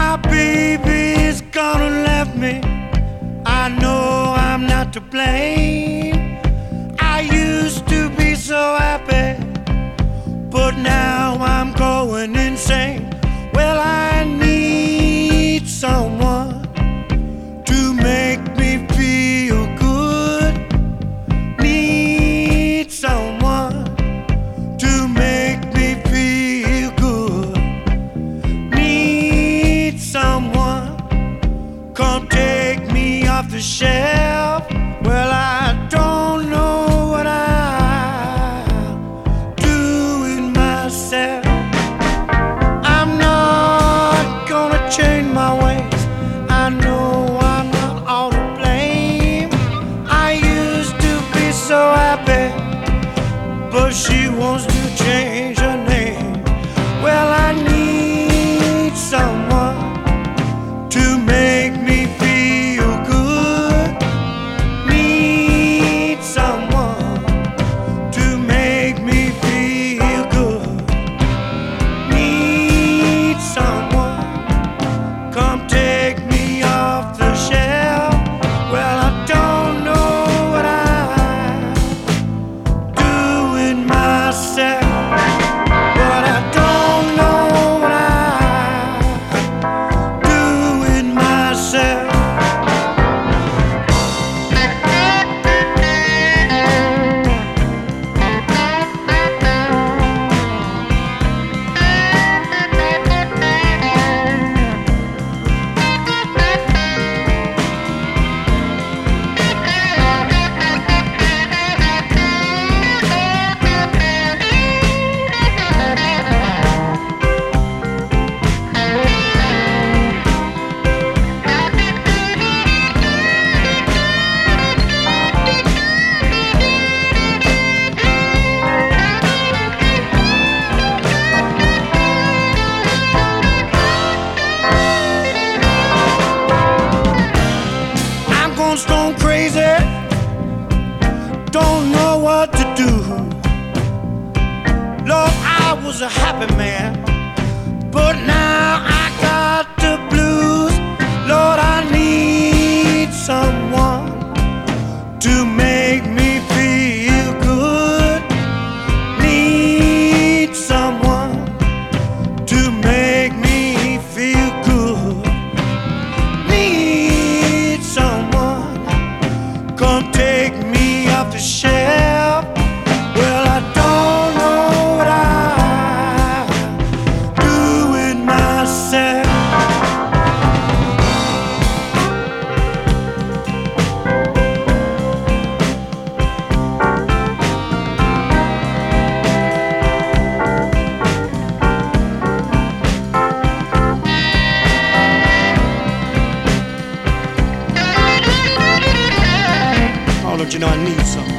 My baby's gone and left me. I know I'm not to blame. I used to be so happy, but now I'm going insane. Well, I need someone to make me feel good. Need someone to make me feel good. Need someone come take me off the shelf. Well, I don't know what I'll do with myself. I'm not gonna change my ways. I know I'm not all to blame. I used to be so happy, but she wants to change her name. Well, I need someone to make me feel good. Need someone to make me feel good. Need someone come take me off the shelf. Well, I don't know what I'm doing myself, but I don't know what I'm doing myself. I'm gone stone crazy, don't know what to do. Lord, I was a happy man, but now I got the blues. Lord, I need someone to make me feel good. Need someone to make me feel good. Need someone come take me off the shelf. Well, I don't know what I do with myself. Oh, don't you know I need something?